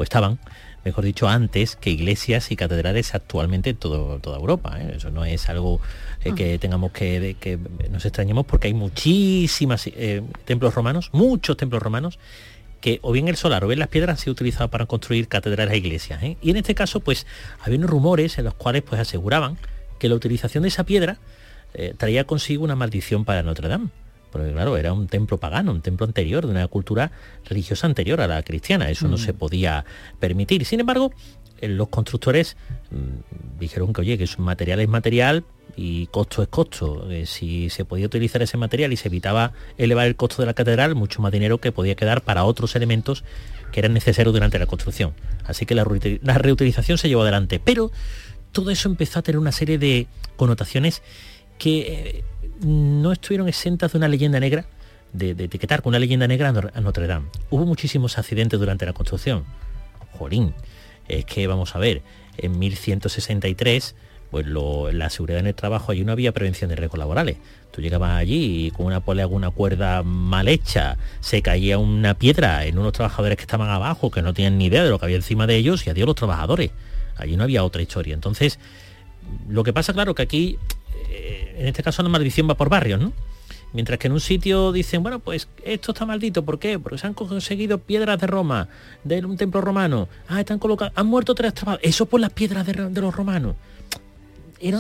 Speaker 6: mejor dicho, antes que iglesias y catedrales actualmente en toda Europa. Eso no es algo que tengamos que nos extrañemos, porque hay muchísimas templos romanos, muchos templos romanos, que o bien el solar o bien las piedras han sido utilizadas para construir catedrales e iglesias. Y en este caso, pues, había unos rumores en los cuales pues aseguraban que la utilización de esa piedra traía consigo una maldición para Notre Dame. Porque claro, era un templo pagano, un templo anterior, de una cultura religiosa anterior a la cristiana. Eso no se podía permitir. Sin embargo, los constructores dijeron que, oye, que material es material y costo es costo. Si se podía utilizar ese material y se evitaba elevar el costo de la catedral, mucho más dinero que podía quedar para otros elementos que eran necesarios durante la construcción. Así que la reutilización se llevó adelante. Pero todo eso empezó a tener una serie de connotaciones que no estuvieron exentas de una leyenda negra, de etiquetar con una leyenda negra a Notre Dame. Hubo muchísimos accidentes durante la construcción. Jolín, es que vamos a ver, en 1163, pues la seguridad en el trabajo, allí no había prevención de riesgos laborales. Tú llegabas allí y con una cuerda mal hecha, se caía una piedra en unos trabajadores que estaban abajo, que no tenían ni idea de lo que había encima de ellos, y adiós los trabajadores. Allí no había otra historia. Entonces, lo que pasa, claro, que aquí, en este caso, la maldición va por barrios, ¿no? Mientras que en un sitio dicen, bueno, pues esto está maldito. ¿Por qué? Porque se han conseguido piedras de Roma, de un templo romano. Están colocados, han muerto 3 trabajadores. Eso por las piedras de los romanos. Era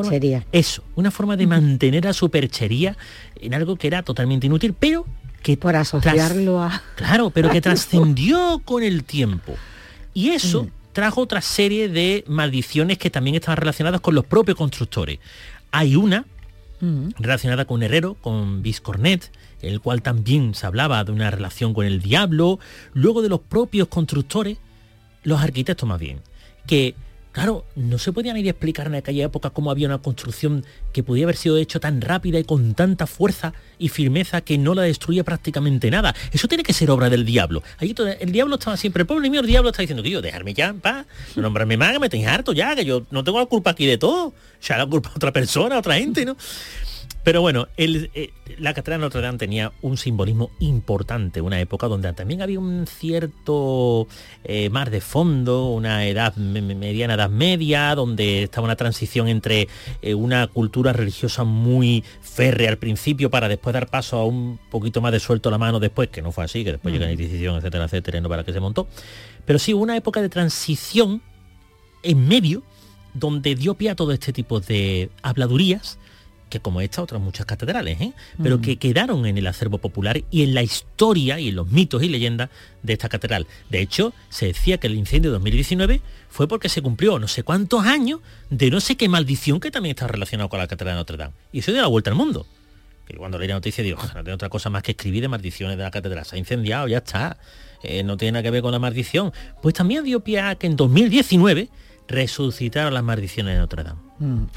Speaker 6: una forma de mantener a su perchería en algo que era totalmente inútil, pero que
Speaker 4: por asociarlo a...
Speaker 6: Claro, pero que trascendió con el tiempo. Y eso trajo otra serie de maldiciones que también estaban relacionadas con los propios constructores. Hay una relacionada con un herrero, con Biscornet, el cual también se hablaba de una relación con el diablo. Luego de los propios constructores, los arquitectos más bien, que claro, no se podían ir a explicar en aquella época cómo había una construcción que podía haber sido hecha tan rápida y con tanta fuerza y firmeza que no la destruía prácticamente nada. Eso tiene que ser obra del diablo. Allí el diablo estaba siempre, el pobre mío, el diablo está diciendo que yo, dejarme ya en paz, no nombrarme más, que me tenéis harto ya, que yo no tengo la culpa aquí de todo. Ya la culpa a otra persona, a otra gente, ¿no? Pero bueno, la catedral de Notre Dame tenía un simbolismo importante, una época donde también había un cierto mar de fondo, una mediana edad media, donde estaba una transición entre una cultura religiosa muy férrea al principio para después dar paso a un poquito más de suelto la mano después, que no fue así, que después llega la Inquisición, etcétera, etcétera, no para que se montó. Pero sí, una época de transición en medio, donde dio pie a todo este tipo de habladurías, que como esta, otras muchas catedrales, pero que quedaron en el acervo popular y en la historia y en los mitos y leyendas de esta catedral. De hecho, se decía que el incendio de 2019 fue porque se cumplió no sé cuántos años de no sé qué maldición que también está relacionado con la catedral de Notre Dame. Y eso dio la vuelta al mundo. Que cuando leí la noticia digo, no tengo otra cosa más que escribir de maldiciones de la catedral. Se ha incendiado, ya está. No tiene nada que ver con la maldición. Pues también dio pie a que en 2019 resucitaron las maldiciones de Notre Dame.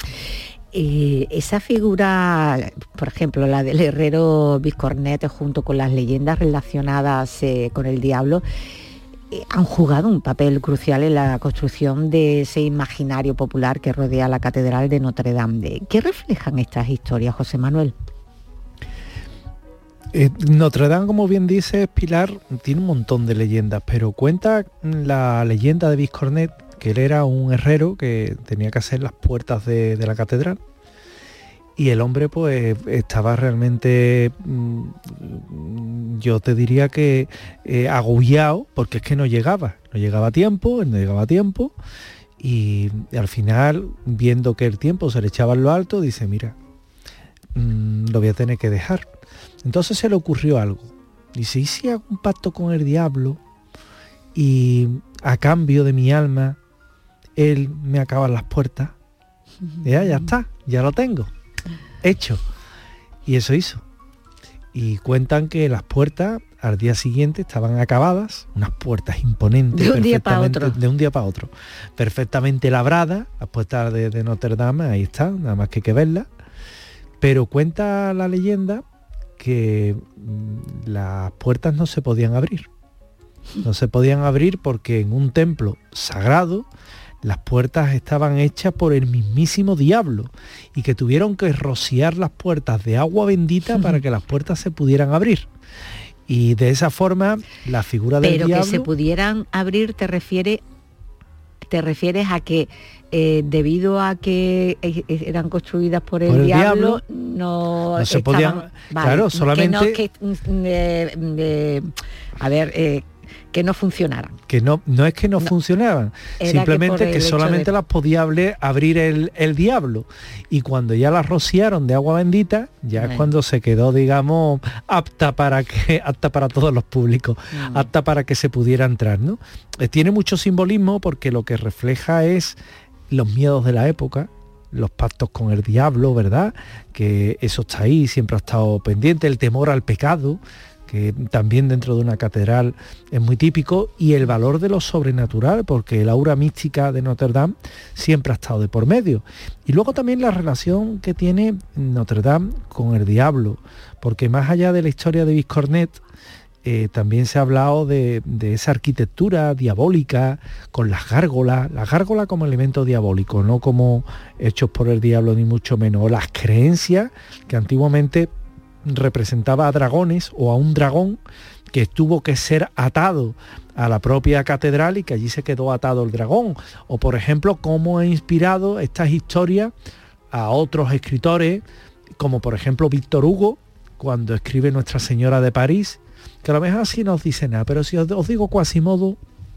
Speaker 4: Esa figura, por ejemplo, la del herrero Biscornet, junto con las leyendas relacionadas con el diablo, han jugado un papel crucial en la construcción de ese imaginario popular que rodea la catedral de Notre Dame. ¿Qué reflejan estas historias, José Manuel?
Speaker 5: Notre Dame, como bien dice Pilar, tiene un montón de leyendas, pero cuenta la leyenda de Biscornet, que él era un herrero que tenía que hacer las puertas de la catedral, y el hombre pues estaba realmente, yo te diría que agobiado, porque es que no llegaba a tiempo, y al final, viendo que el tiempo se le echaba en lo alto, dice, mira, lo voy a tener que dejar. Entonces se le ocurrió algo. Dice, ¿y si hago un pacto con el diablo y a cambio de mi alma él me acaba las puertas? Ya está, ya lo tengo hecho. Y eso hizo. Y cuentan que las puertas al día siguiente estaban acabadas, unas puertas imponentes,
Speaker 4: de un día para otro,
Speaker 5: perfectamente labradas. Las puertas de Notre Dame, ahí están, nada más que hay que verlas. Pero cuenta la leyenda que las puertas no se podían abrir. No se podían abrir porque en un templo sagrado las puertas estaban hechas por el mismísimo diablo y que tuvieron que rociar las puertas de agua bendita para que las puertas se pudieran abrir. Y de esa forma la figura del diablo...
Speaker 4: Pero que se pudieran abrir, te refieres a que debido a que eran construidas por el diablo no se podían... Vale,
Speaker 5: claro, solamente...
Speaker 4: Que no funcionaran.
Speaker 5: Que no es que no funcionaban, simplemente que solamente las podía abrir el diablo. Y cuando ya las rociaron de agua bendita, ya es cuando se quedó, digamos, apta para todos los públicos, apta para que se pudiera entrar, ¿no? Tiene mucho simbolismo porque lo que refleja es los miedos de la época, los pactos con el diablo, ¿verdad? Que eso está ahí, siempre ha estado pendiente, el temor al pecado, que también dentro de una catedral es muy típico, y el valor de lo sobrenatural, porque el aura mística de Notre Dame siempre ha estado de por medio. Y luego también la relación que tiene Notre Dame con el diablo, porque más allá de la historia de Viscornet, también se ha hablado de esa arquitectura diabólica con las gárgolas como elemento diabólico, no como hechos por el diablo ni mucho menos, o las creencias que antiguamente representaba a dragones o a un dragón que tuvo que ser atado a la propia catedral y que allí se quedó atado el dragón, o por ejemplo cómo ha inspirado estas historias a otros escritores, como por ejemplo Víctor Hugo, cuando escribe Nuestra Señora de París, que a lo mejor así no os dice nada, pero si os digo Quasimodo,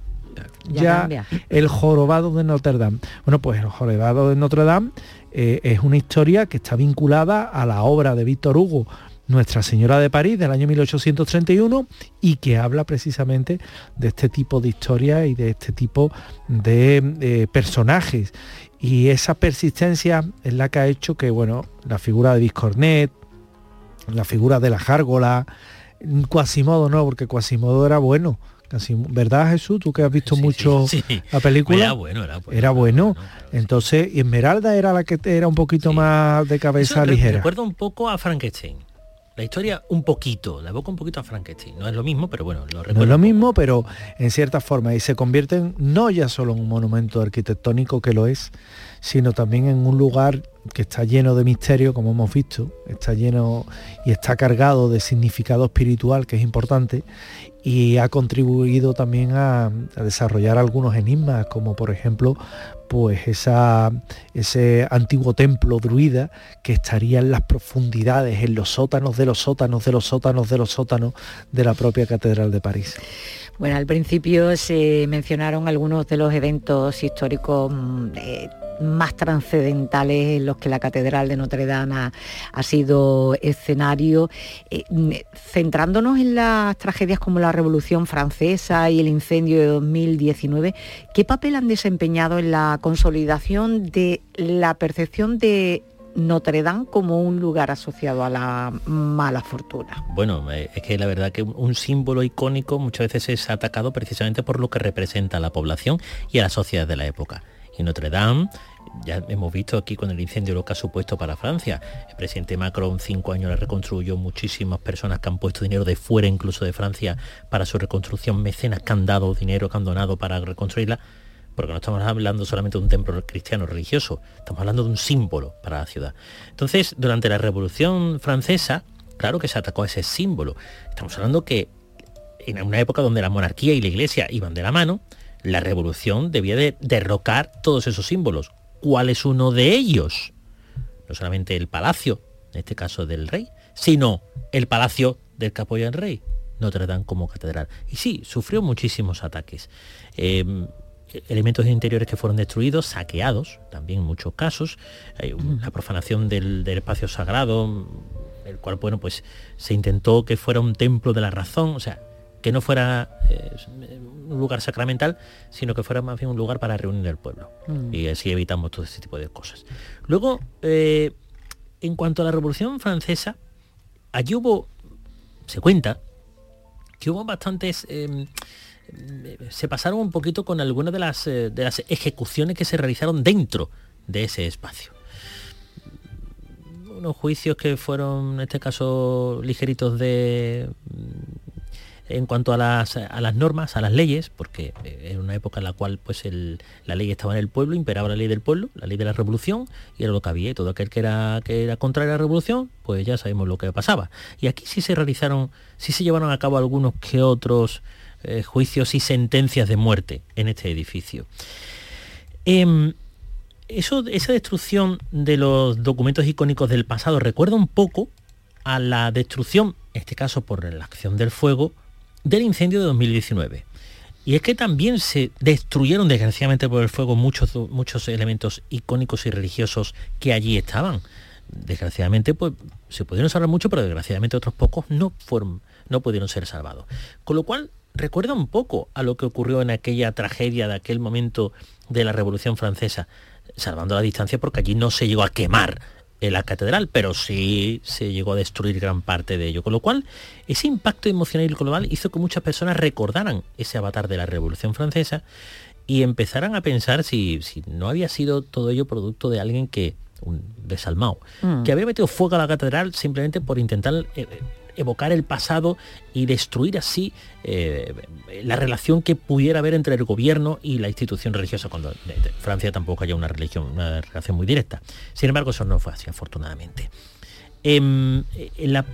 Speaker 5: ya el jorobado de Notre Dame. Bueno, pues el jorobado de Notre Dame es una historia que está vinculada a la obra de Víctor Hugo, Nuestra Señora de París, del año 1831, y que habla precisamente de este tipo de historia y de este tipo de personajes. Y esa persistencia es la que ha hecho que, bueno, la figura de Viscornet, la figura de la gárgola, Quasimodo no, porque Quasimodo era bueno. ¿Verdad, Jesús? Tú que has visto mucho la película. Era bueno. Entonces, y Esmeralda era la que era un poquito más de cabeza ligera.
Speaker 6: Recuerda un poco a Frankenstein. La historia un poquito, la evoca un poquito a Frankenstein. No es lo mismo, pero bueno, lo recuerdo.
Speaker 5: No es lo mismo, pero en cierta forma. Y se convierte en, no ya solo en un monumento arquitectónico, que lo es, sino también en un lugar que está lleno de misterio, como hemos visto. Está lleno y está cargado de significado espiritual, que es importante. Y ha contribuido también a desarrollar algunos enigmas, como por ejemplo pues ese antiguo templo druida que estaría en las profundidades, en los sótanos de los sótanos de los sótanos de los sótanos de la propia Catedral de París.
Speaker 4: Bueno, al principio se mencionaron algunos de los eventos históricos más trascendentales en los que la Catedral de Notre Dame ha sido escenario, centrándonos en las tragedias como la Revolución Francesa y el incendio de 2019. ¿Qué papel han desempeñado en la consolidación de la percepción de Notre Dame como un lugar asociado a la mala fortuna?
Speaker 6: Bueno, es que la verdad que un símbolo icónico muchas veces es atacado precisamente por lo que representa a la población y a la sociedad de la época. Y Notre Dame, ya hemos visto aquí con el incendio lo que ha supuesto para Francia. El presidente Macron 5 años la reconstruyó, muchísimas personas que han puesto dinero de fuera, incluso de Francia, para su reconstrucción, mecenas que han dado dinero, que han donado para reconstruirla, porque no estamos hablando solamente de un templo cristiano religioso, estamos hablando de un símbolo para la ciudad. Entonces, durante la Revolución Francesa, claro que se atacó a ese símbolo. Estamos hablando que en una época donde la monarquía y la iglesia iban de la mano, la revolución debía de derrocar todos esos símbolos. ¿Cuál es uno de ellos? no solamente el palacio, en este caso del rey, sino el palacio del que apoya al rey, Notre Dame como catedral. Y sí, sufrió muchísimos ataques. Elementos interiores que fueron destruidos, saqueados, también en muchos casos, la profanación del espacio sagrado, el cual, bueno, pues se intentó que fuera un templo de la razón, o sea, que no fuera un lugar sacramental, sino que fuera más bien un lugar para reunir al pueblo. Y así evitamos todo ese tipo de cosas. Luego, en cuanto a la Revolución Francesa, allí se cuenta que hubo bastantes... se pasaron un poquito con algunas de las ejecuciones que se realizaron dentro de ese espacio. Unos juicios que fueron, en este caso, ligeritos en cuanto a las normas, a las leyes, porque era una época en la cual pues la ley estaba en el pueblo, imperaba la ley del pueblo, la ley de la revolución, y era lo que había, y todo aquel que era contrario a la revolución, pues ya sabemos lo que pasaba. Y aquí sí se llevaron a cabo algunos que otros juicios y sentencias de muerte en este edificio. Esa destrucción de los documentos icónicos del pasado recuerda un poco a la destrucción, en este caso por la acción del fuego, del incendio de 2019. Y es que también se destruyeron, desgraciadamente por el fuego, muchos elementos icónicos y religiosos que allí estaban. Desgraciadamente, pues se pudieron salvar mucho, pero desgraciadamente otros pocos no pudieron ser salvados. Con lo cual, recuerda un poco a lo que ocurrió en aquella tragedia de aquel momento de la Revolución Francesa, salvando la distancia, porque allí no se llegó a quemar la catedral, pero sí se llegó a destruir gran parte de ello. Con lo cual, ese impacto emocional y global hizo que muchas personas recordaran ese avatar de la Revolución Francesa y empezaran a pensar si no había sido todo ello producto de alguien un desalmado, que había metido fuego a la catedral simplemente por intentar evocar el pasado y destruir así la relación que pudiera haber entre el gobierno y la institución religiosa, cuando en Francia tampoco haya una relación muy directa. Sin embargo, eso no fue así, afortunadamente. La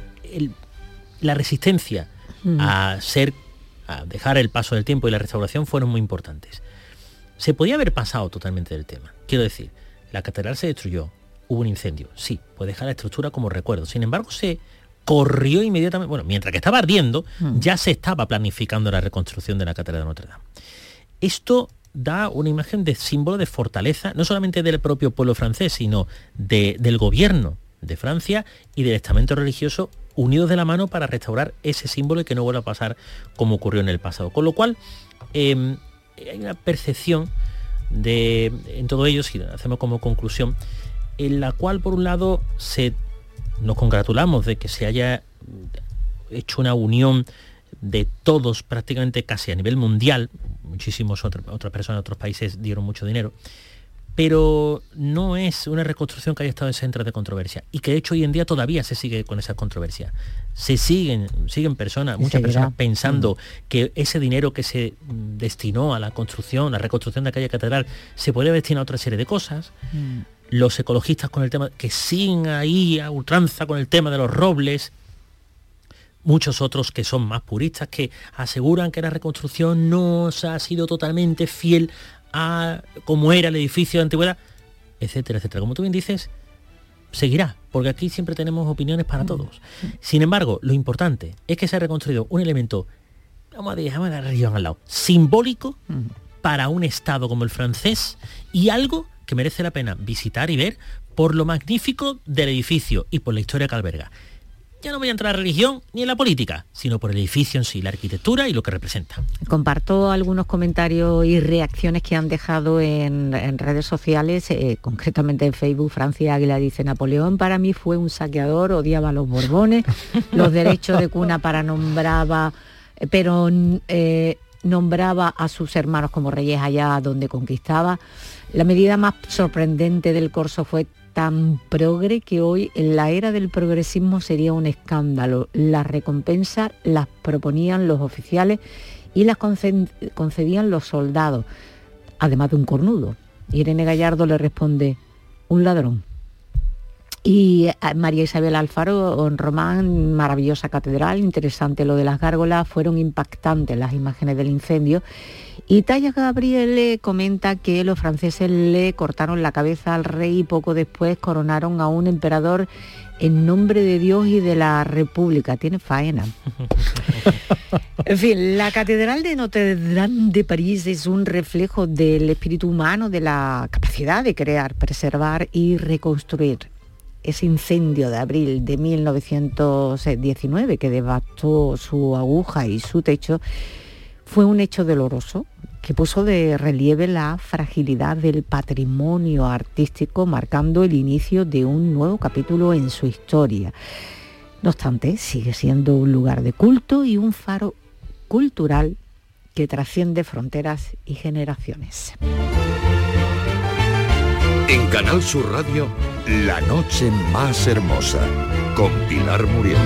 Speaker 6: resistencia a dejar el paso del tiempo y la restauración fueron muy importantes. Se podía haber pasado totalmente del tema. Quiero decir, la catedral se destruyó, hubo un incendio, sí, puede dejar la estructura como recuerdo. Sin embargo, se corrió inmediatamente, bueno, mientras que estaba ardiendo, ya se estaba planificando la reconstrucción de la Catedral de Notre Dame. Esto da una imagen de símbolo de fortaleza, no solamente del propio pueblo francés, sino del gobierno de Francia y del estamento religioso unidos de la mano para restaurar ese símbolo y que no vuelva a pasar como ocurrió en el pasado. Con lo cual, hay una percepción en todo ello, si hacemos como conclusión, en la cual, por un lado, nos congratulamos de que se haya hecho una unión de todos prácticamente casi a nivel mundial. Muchísimas otras personas de otros países dieron mucho dinero, pero no es una reconstrucción que haya estado exenta de controversia, y que de hecho hoy en día todavía se sigue con esa controversia. Siguen muchas personas pensando que ese dinero que se destinó a la reconstrucción de aquella catedral se podría destinar a otra serie de cosas. Los ecologistas con el tema, que siguen ahí a ultranza con el tema de los robles. Muchos otros que son más puristas, que aseguran que la reconstrucción no ha sido totalmente fiel a cómo era el edificio de antigüedad, etcétera, etcétera. Como tú bien dices, seguirá, porque aquí siempre tenemos opiniones para todos. Sin embargo, lo importante es que se ha reconstruido un elemento, vamos a dejar la religión al lado, simbólico para un Estado como el francés, y algo que merece la pena visitar y ver por lo magnífico del edificio y por la historia que alberga. Ya no voy a entrar en la religión ni en la política, sino por el edificio en sí, la arquitectura y lo que representa.
Speaker 4: Comparto algunos comentarios y reacciones que han dejado en redes sociales, concretamente en Facebook. Francia Águila dice: Napoleón para mí fue un saqueador, odiaba a los Borbones, los derechos de cuna nombraba a sus hermanos como reyes allá donde conquistaba. La medida más sorprendente del corso fue tan progre que hoy, en la era del progresismo, sería un escándalo. Las recompensas las proponían los oficiales y las concedían los soldados, además de un cornudo. Irene Gallardo le responde: un ladrón. Y María Isabel Alfaro en Román, maravillosa catedral, interesante lo de las gárgolas, fueron impactantes las imágenes del incendio. Y Taya Gabriel comenta que los franceses le cortaron la cabeza al rey y poco después coronaron a un emperador en nombre de Dios y de la República. Tiene faena. En fin, la Catedral de Notre Dame de París es un reflejo del espíritu humano, de la capacidad de crear, preservar y reconstruir. Ese incendio de abril de 1919 que devastó su aguja y su techo fue un hecho doloroso que puso de relieve la fragilidad del patrimonio artístico, marcando el inicio de un nuevo capítulo en su historia. No obstante, sigue siendo un lugar de culto y un faro cultural que trasciende fronteras y generaciones.
Speaker 9: En Canal Sur Radio, La noche más hermosa, con Pilar Muriel.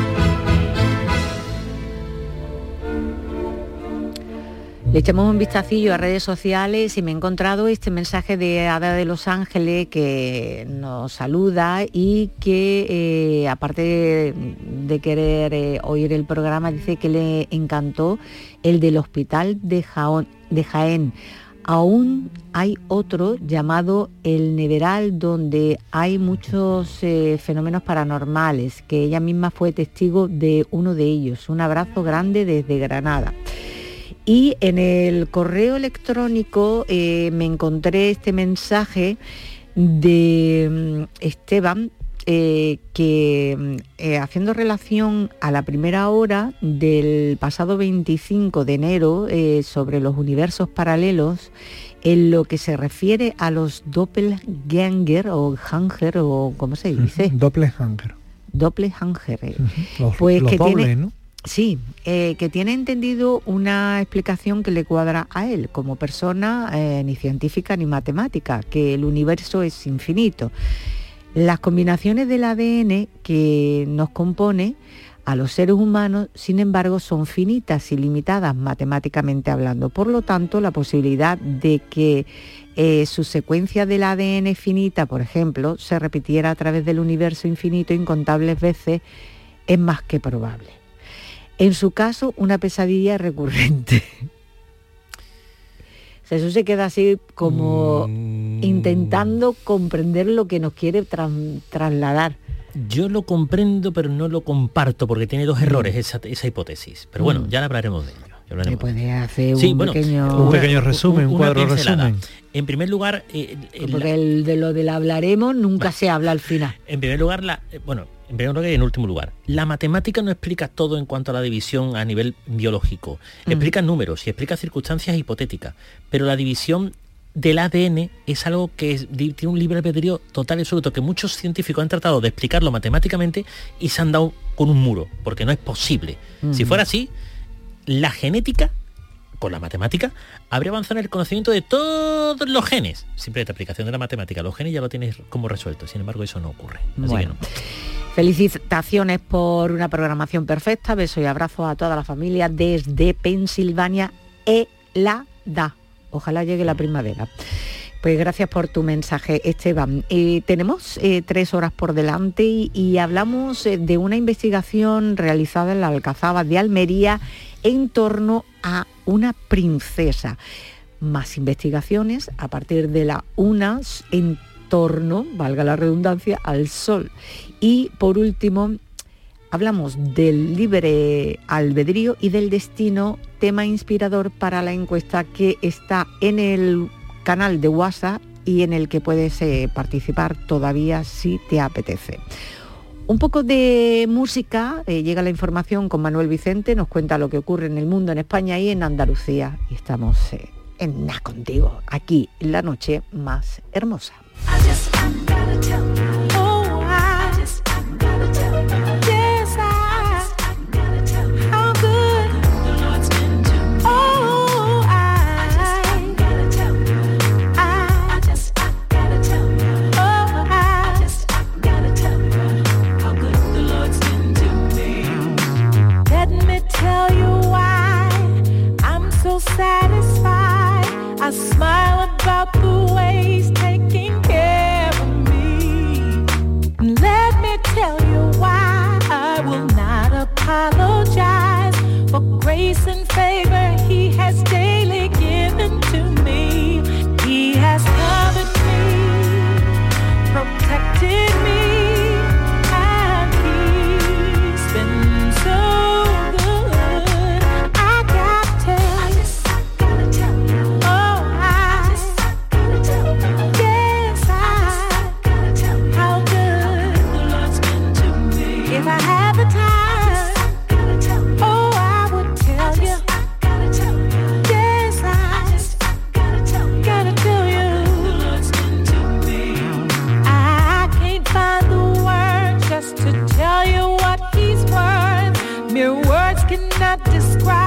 Speaker 4: Le echamos un vistacillo a redes sociales y me he encontrado este mensaje de Ada de Los Ángeles que nos saluda y que aparte de querer oír el programa, dice que le encantó el del hospital de Jaén. Aún hay otro llamado El Neveral, donde hay muchos fenómenos paranormales, que ella misma fue testigo de uno de ellos. Un abrazo grande desde Granada. Y en el correo electrónico me encontré este mensaje de Esteban, que haciendo relación a la primera hora del pasado 25 de enero sobre los universos paralelos, en lo que se refiere a los doppelganger o hanger, o ¿cómo se dice?
Speaker 5: Doppelganger.
Speaker 4: Doppelganger.
Speaker 5: Pues los que dobles, tiene, ¿no?
Speaker 4: Sí, que tiene entendido una explicación que le cuadra a él como persona, ni científica ni matemática, que el universo es infinito. Las combinaciones del ADN que nos compone a los seres humanos, sin embargo, son finitas y limitadas matemáticamente hablando. Por lo tanto, la posibilidad de que su secuencia del ADN finita, por ejemplo, se repitiera a través del universo infinito incontables veces, es más que probable. En su caso, una pesadilla recurrente. Eso se queda así como intentando comprender lo que nos quiere trasladar.
Speaker 6: Yo lo comprendo, pero no lo comparto, porque tiene dos errores esa hipótesis. Pero bueno, ya hablaremos de ello.
Speaker 4: ¿Me puede hacer un
Speaker 5: pequeño resumen, un cuadro resumen?
Speaker 6: En primer lugar...
Speaker 4: porque de lo del hablaremos nunca se habla al final.
Speaker 6: En primer lugar, en primer lugar y en último lugar, la matemática no explica todo en cuanto a la división a nivel biológico. Explica números y explica circunstancias hipotéticas, pero la división del ADN es algo que tiene un libre albedrío total y absoluto, que muchos científicos han tratado de explicarlo matemáticamente y se han dado con un muro, porque no es posible. Si fuera así, la genética, con la matemática, habría avanzado en el conocimiento de todos los genes. Siempre esta aplicación de la matemática, los genes ya lo tienes como resuelto, sin embargo eso no ocurre. Así que no.
Speaker 4: Felicitaciones por una programación perfecta, beso y abrazo a toda la familia desde Pensilvania, helada. Ojalá llegue la primavera. Pues gracias por tu mensaje, Esteban. Tenemos 3 horas por delante y hablamos de una investigación realizada en la Alcazaba de Almería en torno a una princesa. Más investigaciones a partir de la 1 en torno, valga la redundancia, al sol. Y por último, hablamos del libre albedrío y del destino, tema inspirador para la encuesta que está en el canal de WhatsApp y en el que puedes participar todavía si te apetece. Un poco de música, llega la información con Manuel Vicente, nos cuenta lo que ocurre en el mundo, en España y en Andalucía. Y estamos en Nada Contigo, aquí en La Noche Más Hermosa.
Speaker 10: Satisfied, I smile about the way he's taking care of me. And let grace and favor He has daily given to me. He has covered me, protected me, and He's been so good. I gotta tell you, oh, yes, how good the Lord's been to me. If I had the time, to tell you what He's worth. Mere words cannot describe